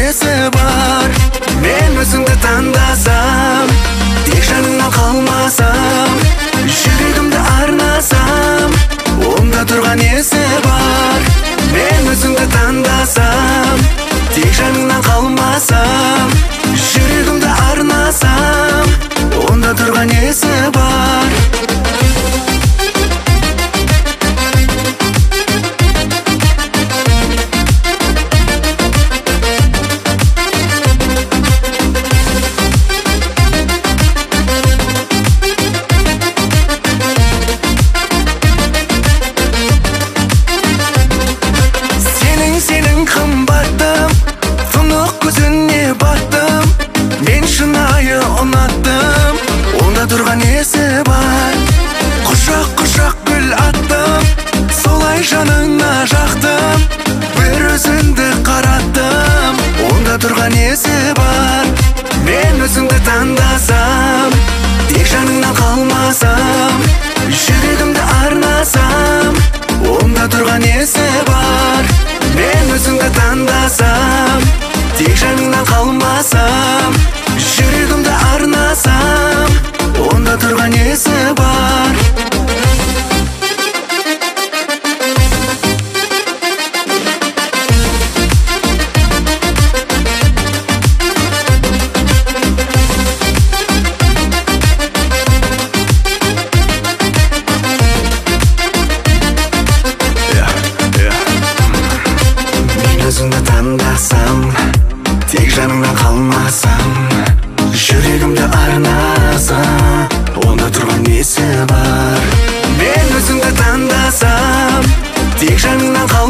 несі бар? Мен өзіңді таңдасам, тек жаныңнан қалмасам, жүрегімді арнасам, онда тұрған несі бар? Мен өзіңді таңдасам, тек жаныңнан қалмасам, жүрегімді арнасам, онда тұрған несі бар? Сенің қымбаттым, тұнық көзіне баттым, мен шынайы ұнаттым, онда тұрған несі бар? Құшақ гүл аттым, солай жаныңа жақтым, бір өзіңді қараттым, онда тұрған несі бар? Мен өзіңді таңдасам, тек жаныңнан қалмасам, жүрегімді арнасам, онда тұрған несі бар? Мен өзіңді таңдасам, тек жаныңнан қалмасам, жүрегімді арнасам, онда тұрған несі бар? Өзіңді таңдасам, тек жаныңнан қалмасам, жүрегімді арнасам, онда тұрған несі бар? Мен өзіңді таңдасам, тек жаныңнан қалмасам,